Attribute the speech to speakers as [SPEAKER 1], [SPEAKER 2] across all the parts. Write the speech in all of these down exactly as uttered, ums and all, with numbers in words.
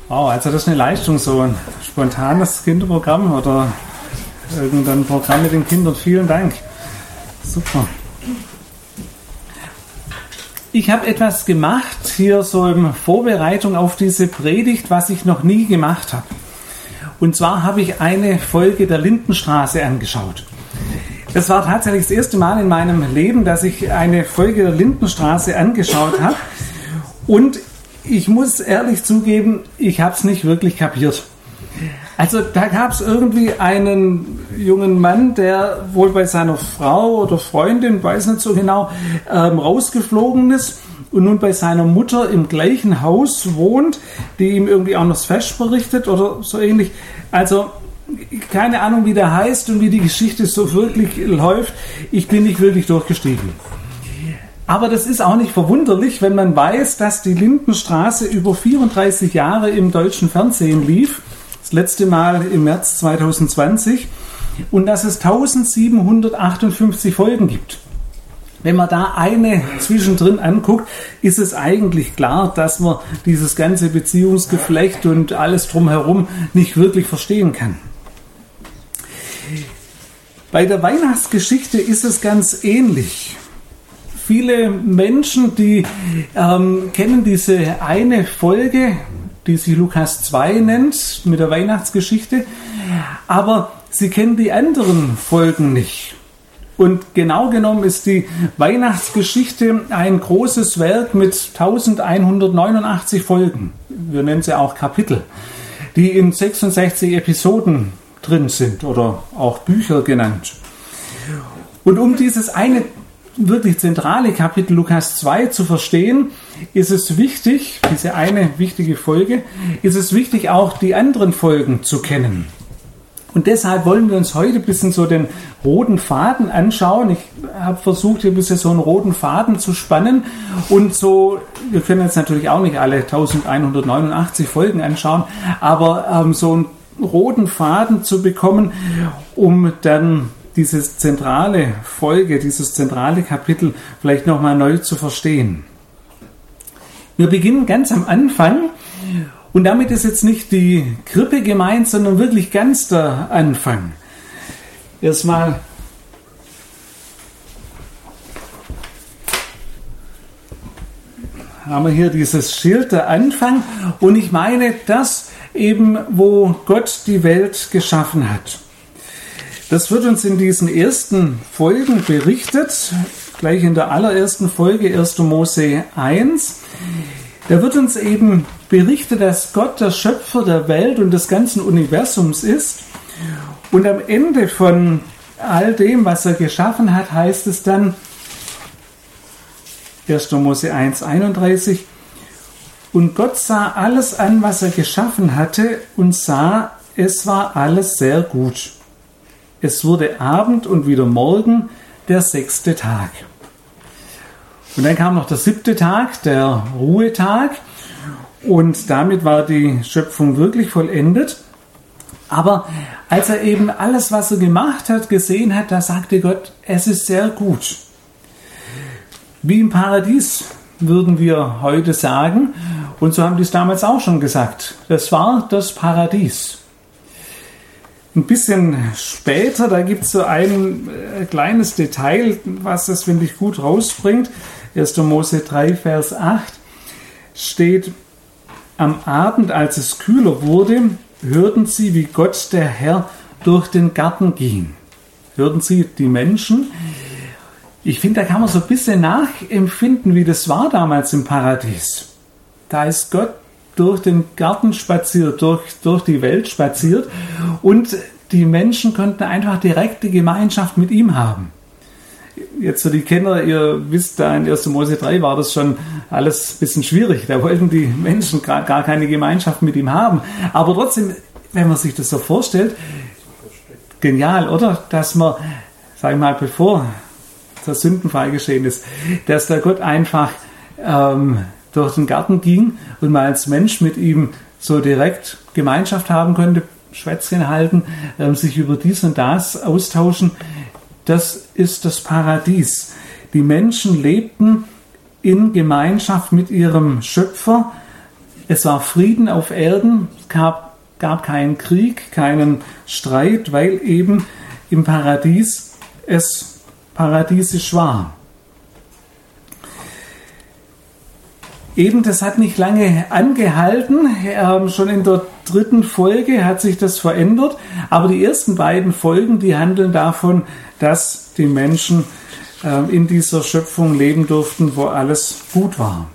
[SPEAKER 1] Wow, also das ist eine Leistung, so ein spontanes Kinderprogramm oder irgendein Programm mit den Kindern. Vielen Dank. Super. Ich habe etwas gemacht hier so in Vorbereitung auf diese Predigt, was ich noch nie gemacht habe. Und zwar habe ich eine Folge der Lindenstraße angeschaut. Das war tatsächlich das erste Mal in meinem Leben, dass ich eine Folge der Lindenstraße angeschaut habe. Und ich muss ehrlich zugeben, ich habe es nicht wirklich kapiert. Also da gab es irgendwie einen jungen Mann, der wohl bei seiner Frau oder Freundin, weiß nicht so genau, ähm, rausgeflogen ist und nun bei seiner Mutter im gleichen Haus wohnt, die ihm irgendwie auch noch das Fest berichtet oder so ähnlich. Also keine Ahnung, wie der heißt und wie die Geschichte so wirklich läuft. Ich bin nicht wirklich durchgestiegen. Aber das ist auch nicht verwunderlich, wenn man weiß, dass die Lindenstraße über vierunddreißig Jahre im deutschen Fernsehen lief. Das letzte Mal im März zwanzig zwanzig. Und dass es eintausendsiebenhundertachtundfünfzig Folgen gibt. Wenn man da eine zwischendrin anguckt, ist es eigentlich klar, dass man dieses ganze Beziehungsgeflecht und alles drumherum nicht wirklich verstehen kann. Bei der Weihnachtsgeschichte ist es ganz ähnlich. Viele Menschen, die ähm, kennen diese eine Folge, die sich Lukas zwei nennt, mit der Weihnachtsgeschichte, aber sie kennen die anderen Folgen nicht. Und genau genommen ist die Weihnachtsgeschichte ein großes Werk mit elfhundertneunundachtzig Folgen. Wir nennen sie auch Kapitel, die in sechsundsechzig Episoden drin sind oder auch Bücher genannt. Und um dieses eine wirklich zentrale Kapitel Lukas zwei zu verstehen, ist es wichtig, diese eine wichtige Folge, ist es wichtig, auch die anderen Folgen zu kennen. Und deshalb wollen wir uns heute ein bisschen so den roten Faden anschauen. Ich habe versucht, hier ein bisschen so einen roten Faden zu spannen. Und so, wir können jetzt natürlich auch nicht alle elfhundertneunundachtzig Folgen anschauen, aber ähm, so einen roten Faden zu bekommen, um dann diese zentrale Folge, dieses zentrale Kapitel vielleicht nochmal neu zu verstehen. Wir beginnen ganz am Anfang. Und damit ist jetzt nicht die Krippe gemeint, sondern wirklich ganz der Anfang. Erstmal haben wir hier dieses Schild, der Anfang. Und ich meine das eben, wo Gott die Welt geschaffen hat. Das wird uns in diesen ersten Folgen berichtet, gleich in der allerersten Folge, erster Mose eins. Da wird uns eben berichtet, dass Gott der Schöpfer der Welt und des ganzen Universums ist. Und am Ende von all dem, was er geschaffen hat, heißt es dann, erster Mose eins einunddreißig, und Gott sah alles an, was er geschaffen hatte, und sah, es war alles sehr gut. Es wurde Abend und wieder Morgen, der sechste Tag. Und dann kam noch der siebte Tag, der Ruhetag. Und damit war die Schöpfung wirklich vollendet. Aber als er eben alles, was er gemacht hat, gesehen hat, da sagte Gott, es ist sehr gut. Wie im Paradies, würden wir heute sagen. Und so haben die es damals auch schon gesagt. Das war das Paradies. Ein bisschen später, da gibt es so ein äh, kleines Detail, was das, finde ich, gut rausbringt. erster Mose drei, Vers acht steht, am Abend, als es kühler wurde, hörten sie, wie Gott, der Herr, durch den Garten ging. Hörten sie die Menschen? Ich finde, da kann man so ein bisschen nachempfinden, wie das war damals im Paradies. Da ist Gott durch den Garten spaziert, durch, durch die Welt spaziert und die Menschen konnten einfach direkte Gemeinschaft mit ihm haben. Jetzt für die Kenner, ihr wisst, da in erster Mose drei war das schon alles ein bisschen schwierig. Da wollten die Menschen gar, gar keine Gemeinschaft mit ihm haben. Aber trotzdem, wenn man sich das so vorstellt, genial, oder? Dass man, sag ich mal, bevor der Sündenfall geschehen ist, dass der Gott einfach ähm, durch den Garten ging und man als Mensch mit ihm so direkt Gemeinschaft haben konnte, Schwätzchen halten, ähm, sich über dies und das austauschen. Das ist das Paradies. Die Menschen lebten in Gemeinschaft mit ihrem Schöpfer Es war Frieden auf Erden, es gab, gab keinen Krieg, keinen Streit, weil eben im Paradies es paradiesisch war. Eben, das hat nicht lange angehalten, ähm, schon in der dritten Folge hat sich das verändert, aber die ersten beiden Folgen, die handeln davon, dass die Menschen ähm, in dieser Schöpfung leben durften, wo alles gut war.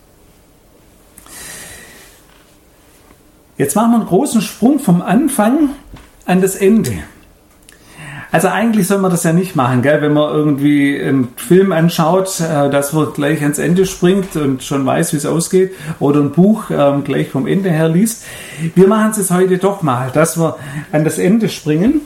[SPEAKER 1] Jetzt machen wir einen großen Sprung vom Anfang an das Ende. Also eigentlich soll man das ja nicht machen, gell? Wenn man irgendwie einen Film anschaut, äh, dass man gleich ans Ende springt und schon weiß, wie es ausgeht, oder ein Buch äh, gleich vom Ende her liest. Wir machen es jetzt heute doch mal, dass wir an das Ende springen.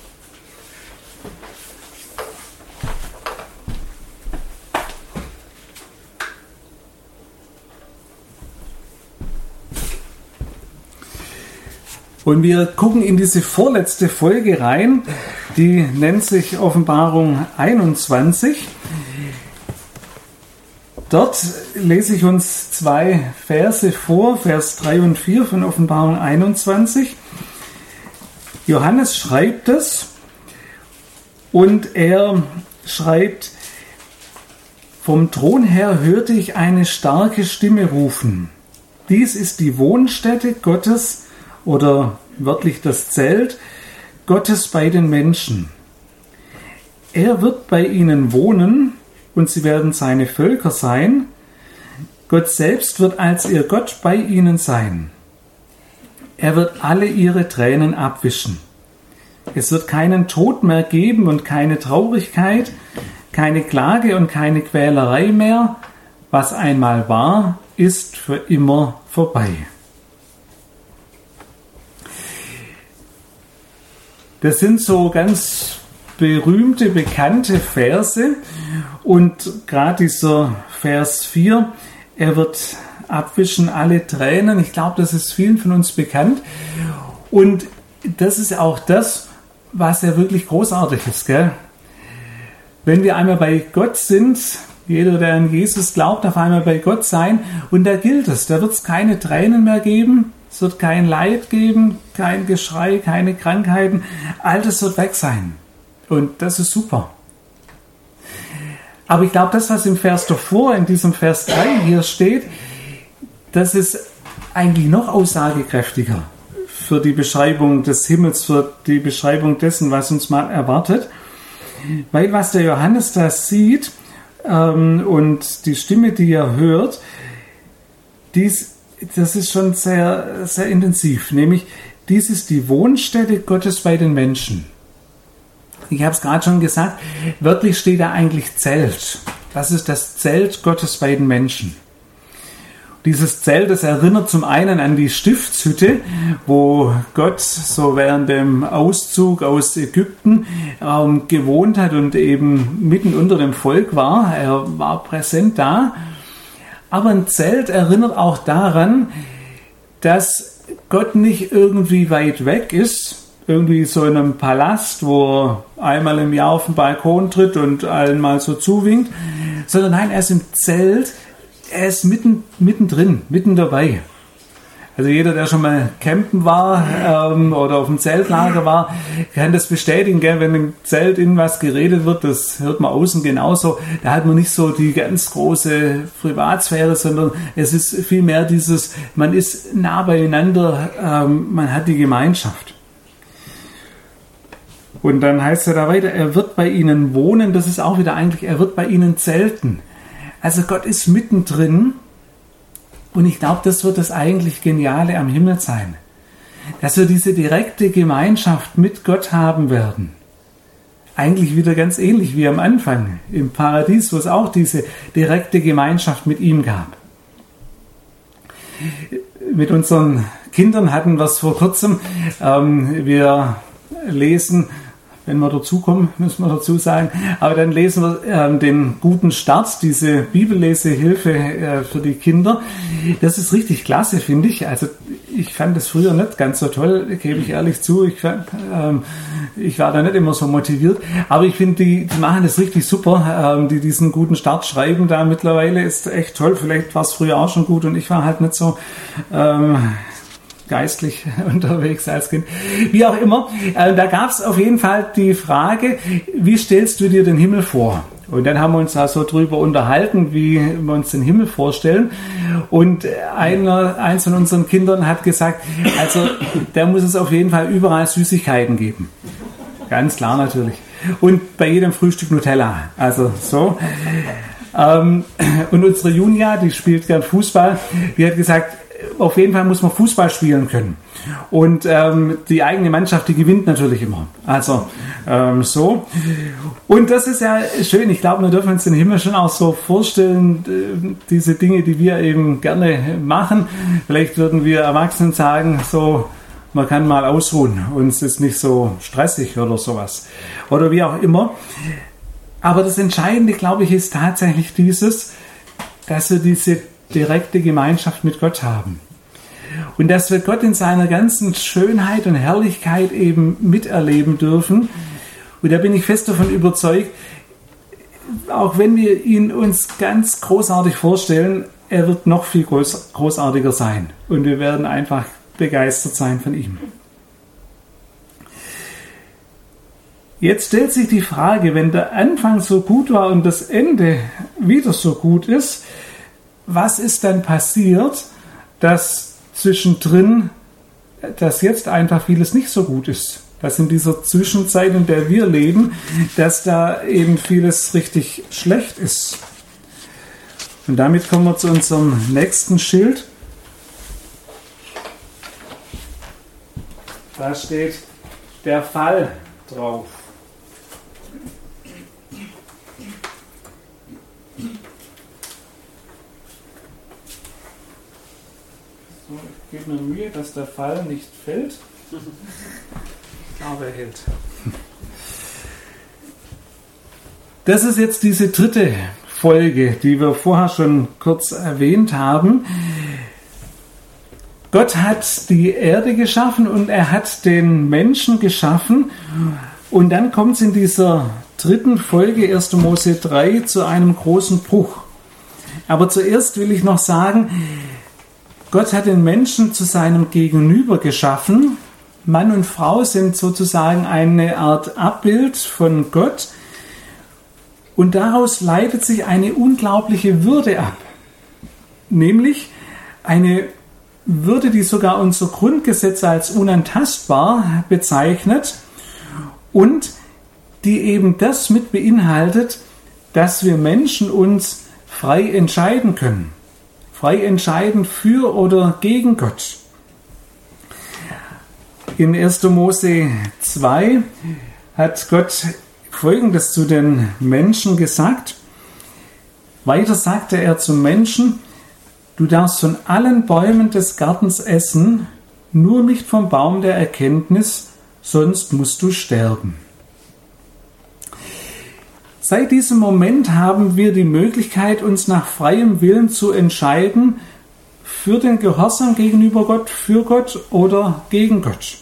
[SPEAKER 1] Und wir gucken in diese vorletzte Folge rein, die nennt sich Offenbarung einundzwanzig. Dort lese ich uns zwei Verse vor, Vers drei und vier von Offenbarung einundzwanzig. Johannes schreibt es und er schreibt, vom Thron her hörte ich eine starke Stimme rufen. Dies ist die Wohnstätte Gottes, oder wörtlich das Zelt Gottes bei den Menschen. Er wird bei ihnen wohnen und sie werden seine Völker sein. Gott selbst wird als ihr Gott bei ihnen sein. Er wird alle ihre Tränen abwischen. Es wird keinen Tod mehr geben und keine Traurigkeit, keine Klage und keine Quälerei mehr. Was einmal war, ist für immer vorbei. Das sind so ganz berühmte, bekannte Verse und gerade dieser Vers vier, er wird abwischen alle Tränen. Ich glaube, das ist vielen von uns bekannt und das ist auch das, was ja wirklich großartig ist, gell? Wenn wir einmal bei Gott sind, jeder, der an Jesus glaubt, auf einmal bei Gott sein und da gilt es, da wird es keine Tränen mehr geben. Es wird kein Leid geben, kein Geschrei, keine Krankheiten. All das wird weg sein. Und das ist super. Aber ich glaube, das, was im Vers davor, in diesem Vers drei hier steht, das ist eigentlich noch aussagekräftiger für die Beschreibung des Himmels, für die Beschreibung dessen, was uns mal erwartet. Weil was der Johannes da sieht ähm, und die Stimme, die er hört, dies Das ist schon sehr, sehr intensiv, nämlich dies ist die Wohnstätte Gottes bei den Menschen. Ich habe es gerade schon gesagt, wörtlich steht da eigentlich Zelt. Das ist das Zelt Gottes bei den Menschen. Dieses Zelt, das erinnert zum einen an die Stiftshütte, wo Gott so während dem Auszug aus Ägypten ähm, gewohnt hat und eben mitten unter dem Volk war. Er war präsent da. Aber ein Zelt erinnert auch daran, dass Gott nicht irgendwie weit weg ist, irgendwie so in einem Palast, wo er einmal im Jahr auf den Balkon tritt und allen mal so zuwinkt, sondern nein, er ist im Zelt, er ist mitten, mittendrin, mitten dabei. Also jeder, der schon mal campen war ähm, oder auf dem Zeltlager war, kann das bestätigen, gell? Wenn im Zelt innen was geredet wird, das hört man außen genauso. Da hat man nicht so die ganz große Privatsphäre, sondern es ist vielmehr dieses, man ist nah beieinander, ähm, man hat die Gemeinschaft. Und dann heißt er da weiter, er wird bei ihnen wohnen, das ist auch wieder eigentlich, er wird bei ihnen zelten. Also Gott ist mittendrin. Und ich glaube, das wird das eigentlich Geniale am Himmel sein. Dass wir diese direkte Gemeinschaft mit Gott haben werden. Eigentlich wieder ganz ähnlich wie am Anfang im Paradies, wo es auch diese direkte Gemeinschaft mit ihm gab. Mit unseren Kindern hatten wir es vor kurzem. Ähm, wir lesen, wenn wir dazukommen, müssen wir dazu sagen, aber dann lesen wir äh, den guten Start, diese Bibellesehilfe äh, für die Kinder. Das ist richtig klasse, finde ich. Also ich fand das früher nicht ganz so toll, gebe ich ehrlich zu. Ich fand, ähm, ich war da nicht immer so motiviert, aber ich finde, die, die machen das richtig super, ähm, die diesen guten Start schreiben da mittlerweile, ist echt toll. Vielleicht war es früher auch schon gut und ich war halt nicht so ähm, geistlich unterwegs als Kind. Wie auch immer, äh, da gab es auf jeden Fall die Frage, wie stellst du dir den Himmel vor? Und dann haben wir uns da so drüber unterhalten, wie wir uns den Himmel vorstellen. Und einer, eins von unseren Kindern hat gesagt, also da muss es auf jeden Fall überall Süßigkeiten geben. Ganz klar natürlich. Und bei jedem Frühstück Nutella. Also so. Ähm, und unsere Junia, die spielt gern Fußball, die hat gesagt, auf jeden Fall muss man Fußball spielen können. Und ähm, die eigene Mannschaft, die gewinnt natürlich immer. Also ähm, so. Und das ist ja schön. Ich glaube, wir dürfen uns den Himmel schon auch so vorstellen, äh, diese Dinge, die wir eben gerne machen. Vielleicht würden wir Erwachsenen sagen, so, man kann mal ausruhen und es ist nicht so stressig oder sowas. Oder wie auch immer. Aber das Entscheidende, glaube ich, ist tatsächlich dieses, dass wir diese direkte Gemeinschaft mit Gott haben. Und dass wir Gott in seiner ganzen Schönheit und Herrlichkeit eben miterleben dürfen. Und da bin ich fest davon überzeugt, auch wenn wir ihn uns ganz großartig vorstellen, er wird noch viel groß, großartiger sein. Und wir werden einfach begeistert sein von ihm. Jetzt stellt sich die Frage, wenn der Anfang so gut war und das Ende wieder so gut ist, was ist dann passiert, dass zwischendrin, dass jetzt einfach vieles nicht so gut ist? Dass in dieser Zwischenzeit, in der wir leben, dass da eben vieles richtig schlecht ist. Und damit kommen wir zu unserem nächsten Schild. Da steht der Fall drauf. So, ich gebe mir Mühe, dass der Fall nicht fällt. Ich glaube, er hält. Das ist jetzt diese dritte Folge, die wir vorher schon kurz erwähnt haben. Gott hat die Erde geschaffen und er hat den Menschen geschaffen. Und dann kommt es in dieser dritten Folge erster Mose drei zu einem großen Bruch. Aber zuerst will ich noch sagen, Gott hat den Menschen zu seinem Gegenüber geschaffen. Mann und Frau sind sozusagen eine Art Abbild von Gott. Und daraus leitet sich eine unglaubliche Würde ab. Nämlich eine Würde, die sogar unser Grundgesetz als unantastbar bezeichnet und die eben das mit beinhaltet, dass wir Menschen uns frei entscheiden können. Frei entscheiden für oder gegen Gott. In erster Mose zwei hat Gott Folgendes zu den Menschen gesagt. Weiter sagte er zum Menschen: Du darfst von allen Bäumen des Gartens essen, nur nicht vom Baum der Erkenntnis, sonst musst du sterben. Seit diesem Moment haben wir die Möglichkeit, uns nach freiem Willen zu entscheiden, für den Gehorsam gegenüber Gott, für Gott oder gegen Gott.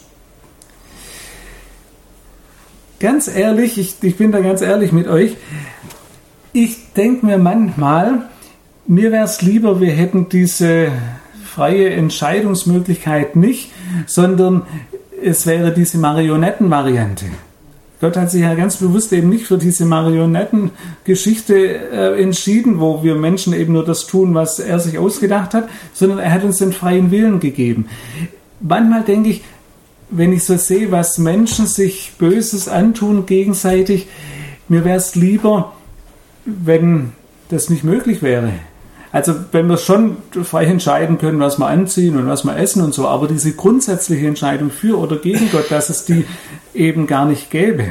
[SPEAKER 1] Ganz ehrlich, ich, ich bin da ganz ehrlich mit euch, ich denke mir manchmal, mir wäre es lieber, wir hätten diese freie Entscheidungsmöglichkeit nicht, sondern es wäre diese Marionettenvariante. Gott hat sich ja ganz bewusst eben nicht für diese Marionettengeschichte äh, entschieden, wo wir Menschen eben nur das tun, was er sich ausgedacht hat, sondern er hat uns den freien Willen gegeben. Manchmal denke ich, wenn ich so sehe, was Menschen sich Böses antun gegenseitig, mir wäre es lieber, wenn das nicht möglich wäre. Also wenn wir schon frei entscheiden können, was wir anziehen und was wir essen und so, aber diese grundsätzliche Entscheidung für oder gegen Gott, dass es die eben gar nicht gäbe.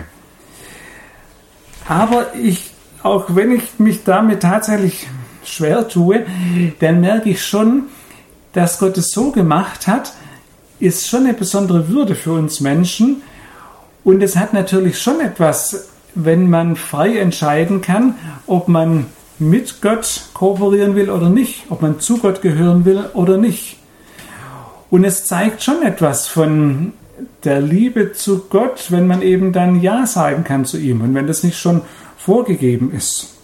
[SPEAKER 1] Aber ich, auch wenn ich mich damit tatsächlich schwer tue, dann merke ich schon, dass Gott es so gemacht hat, ist schon eine besondere Würde für uns Menschen. Und es hat natürlich schon etwas, wenn man frei entscheiden kann, ob man mit Gott kooperieren will oder nicht, ob man zu Gott gehören will oder nicht. Und es zeigt schon etwas von der Liebe zu Gott, wenn man eben dann Ja sagen kann zu ihm und wenn das nicht schon vorgegeben ist.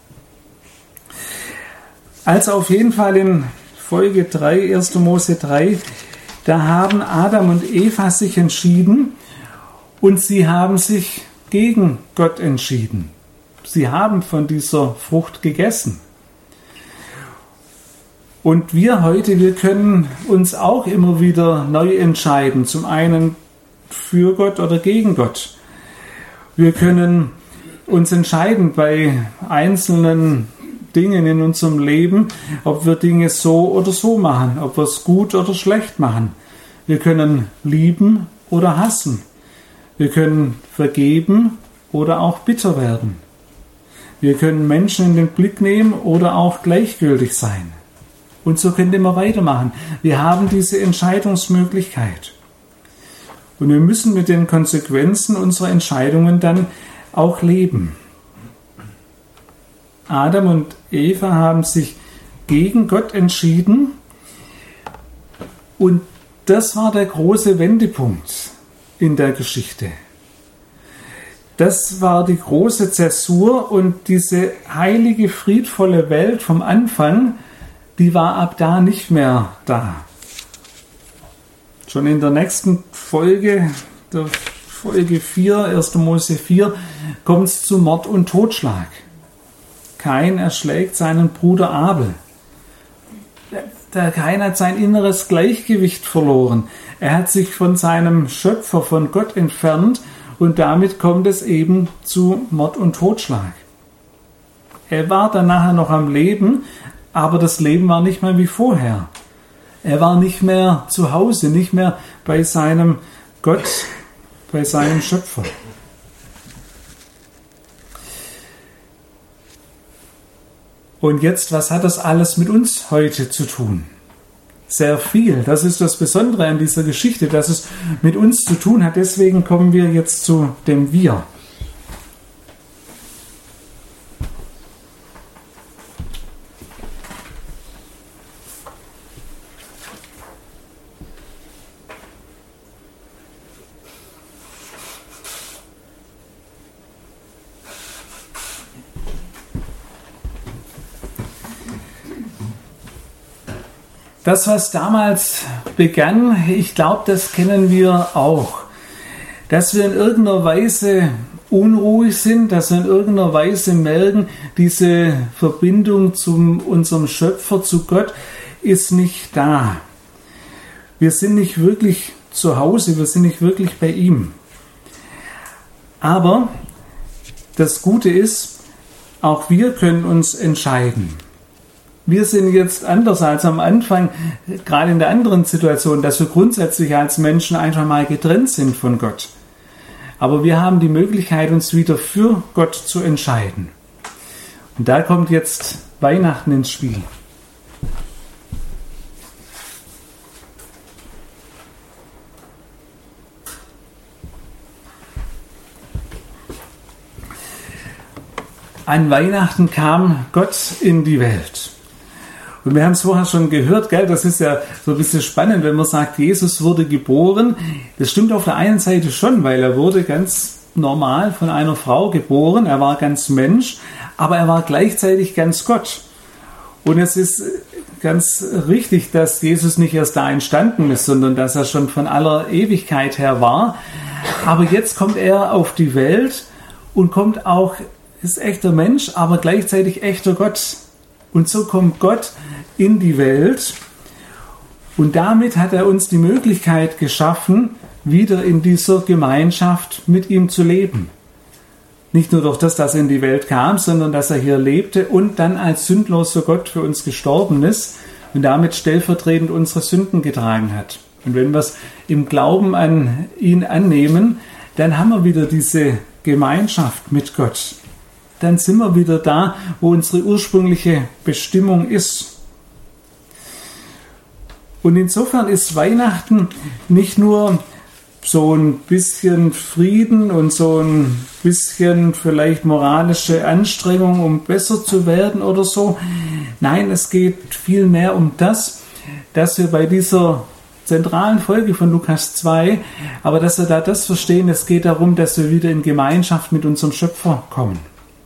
[SPEAKER 1] Also auf jeden Fall in Folge drei, erster Mose drei, da haben Adam und Eva sich entschieden und sie haben sich gegen Gott entschieden. Sie haben von dieser Frucht gegessen. Und wir heute, wir können uns auch immer wieder neu entscheiden, zum einen für Gott oder gegen Gott. Wir können uns entscheiden bei einzelnen Dingen in unserem Leben, ob wir Dinge so oder so machen, ob wir es gut oder schlecht machen. Wir können lieben oder hassen. Wir können vergeben oder auch bitter werden. Wir können Menschen in den Blick nehmen oder auch gleichgültig sein. Und so können wir weitermachen. Wir haben diese Entscheidungsmöglichkeit. Und wir müssen mit den Konsequenzen unserer Entscheidungen dann auch leben. Adam und Eva haben sich gegen Gott entschieden und das war der große Wendepunkt in der Geschichte. Das war die große Zäsur und diese heilige, friedvolle Welt vom Anfang, die war ab da nicht mehr da. Schon in der nächsten Folge, der Folge vier, erster Mose vier, kommt es zu Mord und Totschlag. Kain erschlägt seinen Bruder Abel. Der Kain hat sein inneres Gleichgewicht verloren. Er hat sich von seinem Schöpfer, von Gott entfernt und damit kommt es eben zu Mord und Totschlag. Er war dann nachher noch am Leben, aber das Leben war nicht mehr wie vorher. Er war nicht mehr zu Hause, nicht mehr bei seinem Gott, bei seinem Schöpfer. Und jetzt, was hat das alles mit uns heute zu tun? Sehr viel. Das ist das Besondere an dieser Geschichte, dass es mit uns zu tun hat. Deswegen kommen wir jetzt zu dem Wir. Das, was damals begann, ich glaube, das kennen wir auch. Dass wir in irgendeiner Weise unruhig sind, dass wir in irgendeiner Weise merken, diese Verbindung zu unserem Schöpfer, zu Gott, ist nicht da. Wir sind nicht wirklich zu Hause, wir sind nicht wirklich bei ihm. Aber das Gute ist, auch wir können uns entscheiden. Wir sind jetzt anders als am Anfang, gerade in der anderen Situation, dass wir grundsätzlich als Menschen einfach mal getrennt sind von Gott. Aber wir haben die Möglichkeit, uns wieder für Gott zu entscheiden. Und da kommt jetzt Weihnachten ins Spiel. An Weihnachten kam Gott in die Welt. Und wir haben es vorher schon gehört, gell? Das ist ja so ein bisschen spannend, wenn man sagt, Jesus wurde geboren. Das stimmt auf der einen Seite schon, weil er wurde ganz normal von einer Frau geboren. Er war ganz Mensch, aber er war gleichzeitig ganz Gott. Und es ist ganz richtig, dass Jesus nicht erst da entstanden ist, sondern dass er schon von aller Ewigkeit her war. Aber jetzt kommt er auf die Welt und kommt auch, ist echter Mensch, aber gleichzeitig echter Gott. Und so kommt Gott in die Welt und damit hat er uns die Möglichkeit geschaffen, wieder in dieser Gemeinschaft mit ihm zu leben. Nicht nur durch das, dass er in die Welt kam, sondern dass er hier lebte und dann als sündloser Gott für uns gestorben ist und damit stellvertretend unsere Sünden getragen hat. Und wenn wir es im Glauben an ihn annehmen, dann haben wir wieder diese Gemeinschaft mit Gott. Dann sind wir wieder da, wo unsere ursprüngliche Bestimmung ist. Und insofern ist Weihnachten nicht nur so ein bisschen Frieden und so ein bisschen vielleicht moralische Anstrengung, um besser zu werden oder so. Nein, es geht vielmehr um das, dass wir bei dieser zentralen Folge von Lukas zwei, aber dass wir da das verstehen, es geht darum, dass wir wieder in Gemeinschaft mit unserem Schöpfer kommen.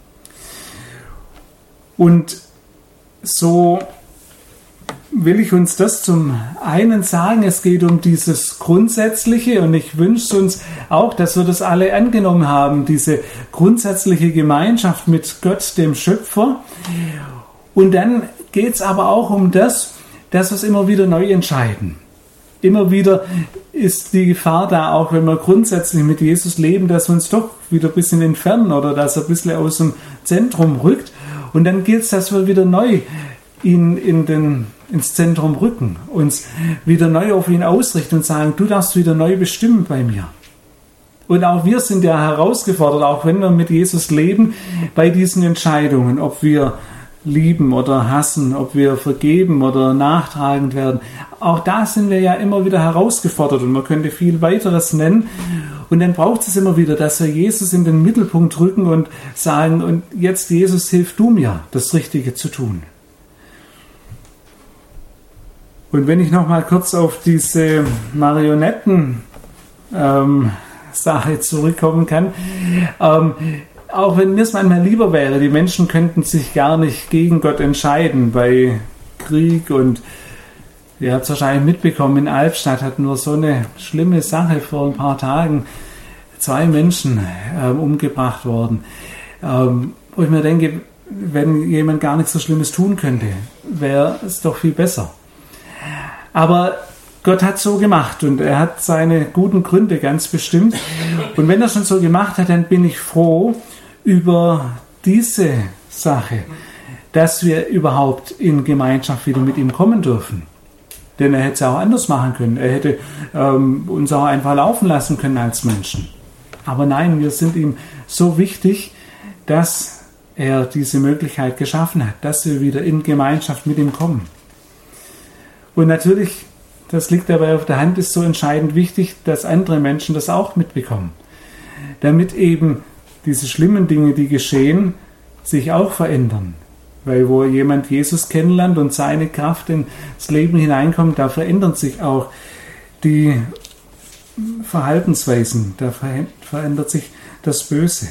[SPEAKER 1] Und so will ich uns das zum einen sagen, es geht um dieses Grundsätzliche und ich wünsche uns auch, dass wir das alle angenommen haben, diese grundsätzliche Gemeinschaft mit Gott, dem Schöpfer. Und dann geht es aber auch um das, dass wir es immer wieder neu entscheiden. Immer wieder ist die Gefahr da, auch wenn wir grundsätzlich mit Jesus leben, dass wir uns doch wieder ein bisschen entfernen oder dass er ein bisschen aus dem Zentrum rückt. Und dann gilt es, dass wir wieder neu ihn in den, ins Zentrum rücken, uns wieder neu auf ihn ausrichten und sagen, du darfst wieder neu bestimmen bei mir. Und auch wir sind ja herausgefordert, auch wenn wir mit Jesus leben, bei diesen Entscheidungen, ob wir lieben oder hassen, ob wir vergeben oder nachtragend werden. Auch da sind wir ja immer wieder herausgefordert und man könnte viel weiteres nennen. Und dann braucht es immer wieder, dass wir Jesus in den Mittelpunkt rücken und sagen, und jetzt Jesus, hilf du mir, das Richtige zu tun. Und wenn ich noch mal kurz auf diese Marionetten ähm, Sache zurückkommen kann, ähm, auch wenn mir es manchmal lieber wäre, die Menschen könnten sich gar nicht gegen Gott entscheiden bei Krieg und ihr habt es wahrscheinlich mitbekommen, in Albstadt hatten wir so eine schlimme Sache vor ein paar Tagen, zwei Menschen ähm, umgebracht worden. Ähm, wo ich mir denke, wenn jemand gar nichts so Schlimmes tun könnte, wäre es doch viel besser. Aber Gott hat so gemacht und er hat seine guten Gründe ganz bestimmt. Und wenn er schon so gemacht hat, dann bin ich froh über diese Sache, dass wir überhaupt in Gemeinschaft wieder mit ihm kommen dürfen. Denn er hätte es auch anders machen können. Er hätte ähm, uns auch einfach laufen lassen können als Menschen. Aber nein, wir sind ihm so wichtig, dass er diese Möglichkeit geschaffen hat, dass wir wieder in Gemeinschaft mit ihm kommen. Und natürlich, das liegt dabei auf der Hand, ist so entscheidend wichtig, dass andere Menschen das auch mitbekommen. Damit eben diese schlimmen Dinge, die geschehen, sich auch verändern. Weil wo jemand Jesus kennenlernt und seine Kraft ins Leben hineinkommt, da verändern sich auch die Verhaltensweisen, da verändert sich das Böse.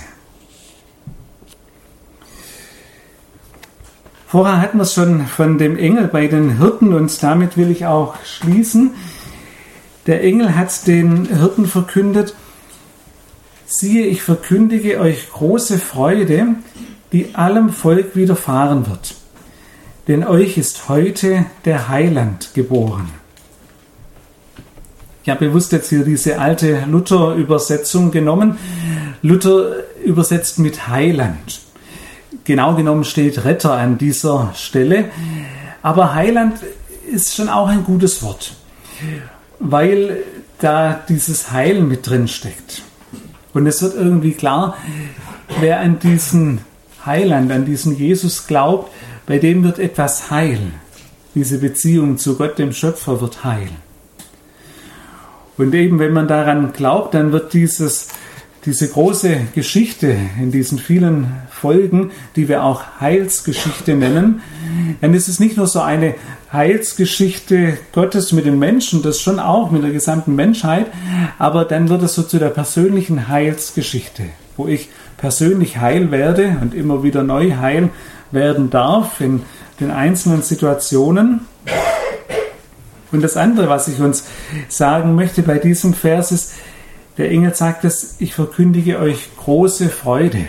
[SPEAKER 1] Vorher hatten wir es schon von dem Engel bei den Hirten und damit will ich auch schließen. Der Engel hat den Hirten verkündet, siehe, ich verkündige euch große Freude, die allem Volk widerfahren wird. Denn euch ist heute der Heiland geboren. Ich habe bewusst jetzt hier diese alte Luther-Übersetzung genommen. Luther übersetzt mit Heiland. Genau genommen steht Retter an dieser Stelle. Aber Heiland ist schon auch ein gutes Wort, weil da dieses Heil mit drin steckt. Und es wird irgendwie klar, wer an diesen Heiland, an diesen Jesus glaubt, bei dem wird etwas heil. Diese Beziehung zu Gott, dem Schöpfer, wird heil. Und eben, wenn man daran glaubt, dann wird dieses Diese große Geschichte in diesen vielen Folgen, die wir auch Heilsgeschichte nennen, dann ist es nicht nur so eine Heilsgeschichte Gottes mit den Menschen, das schon auch mit der gesamten Menschheit, aber dann wird es so zu der persönlichen Heilsgeschichte, wo ich persönlich heil werde und immer wieder neu heil werden darf in den einzelnen Situationen. Und das andere, was ich uns sagen möchte bei diesem Vers ist, der Engel sagt es, ich verkündige euch große Freude.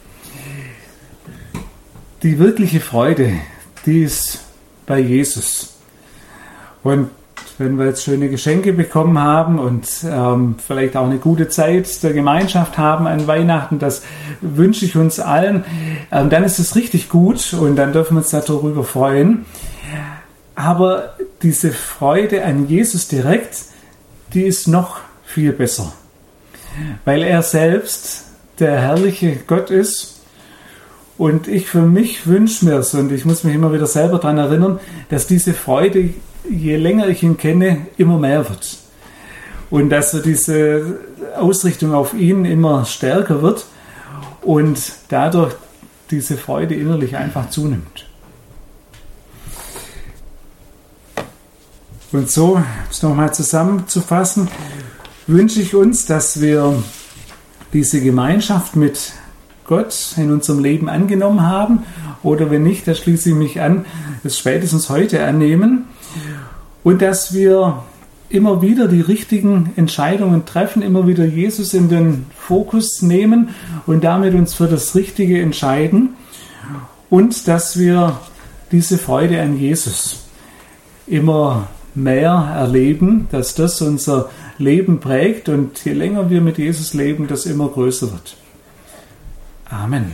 [SPEAKER 1] Die wirkliche Freude, die ist bei Jesus. Und wenn wir jetzt schöne Geschenke bekommen haben und ähm, vielleicht auch eine gute Zeit der Gemeinschaft haben an Weihnachten, das wünsche ich uns allen, ähm, dann ist es richtig gut und dann dürfen wir uns darüber freuen. Aber diese Freude an Jesus direkt, die ist noch viel besser. Weil er selbst der herrliche Gott ist und ich für mich wünsche mir es und ich muss mich immer wieder selber daran erinnern, dass diese Freude, je länger ich ihn kenne, immer mehr wird und dass so diese Ausrichtung auf ihn immer stärker wird und dadurch diese Freude innerlich einfach zunimmt. Und so, um es nochmal zusammenzufassen, wünsche ich uns, dass wir diese Gemeinschaft mit Gott in unserem Leben angenommen haben, oder wenn nicht, da schließe ich mich an, es spätestens heute annehmen, und dass wir immer wieder die richtigen Entscheidungen treffen, immer wieder Jesus in den Fokus nehmen und damit uns für das Richtige entscheiden, und dass wir diese Freude an Jesus immer mehr erleben, dass das unser Leben prägt, und je länger wir mit Jesus leben, das immer größer wird. Amen.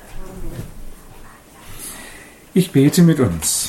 [SPEAKER 1] Ich bete mit uns.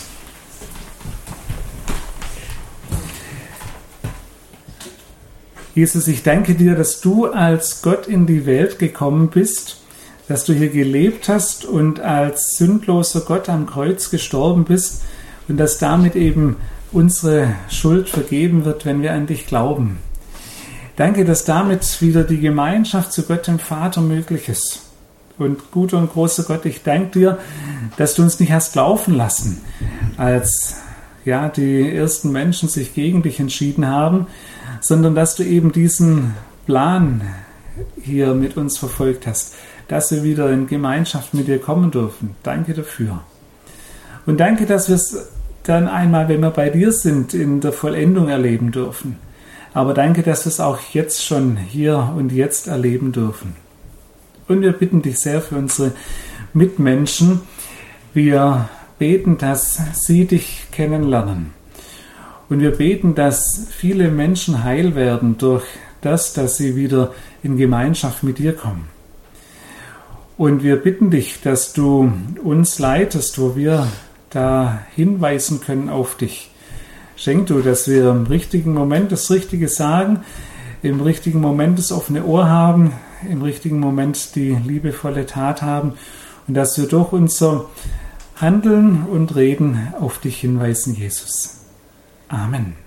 [SPEAKER 1] Jesus, ich danke dir, dass du als Gott in die Welt gekommen bist, dass du hier gelebt hast und als sündloser Gott am Kreuz gestorben bist und dass damit eben unsere Schuld vergeben wird, wenn wir an dich glauben. Danke, dass damit wieder die Gemeinschaft zu Gott dem Vater möglich ist. Und guter und großer Gott, ich danke dir, dass du uns nicht hast laufen lassen, als ja, die ersten Menschen sich gegen dich entschieden haben, sondern dass du eben diesen Plan hier mit uns verfolgt hast, dass wir wieder in Gemeinschaft mit dir kommen dürfen. Danke dafür. Und danke, dass wir es dann einmal, wenn wir bei dir sind, in der Vollendung erleben dürfen. Aber danke, dass wir es auch jetzt schon hier und jetzt erleben dürfen. Und wir bitten dich sehr für unsere Mitmenschen. Wir beten, dass sie dich kennenlernen. Und wir beten, dass viele Menschen heil werden durch das, dass sie wieder in Gemeinschaft mit dir kommen. Und wir bitten dich, dass du uns leitest, wo wir da hinweisen können auf dich. Schenk du, dass wir im richtigen Moment das Richtige sagen, im richtigen Moment das offene Ohr haben, im richtigen Moment die liebevolle Tat haben und dass wir durch unser Handeln und Reden auf dich hinweisen, Jesus. Amen.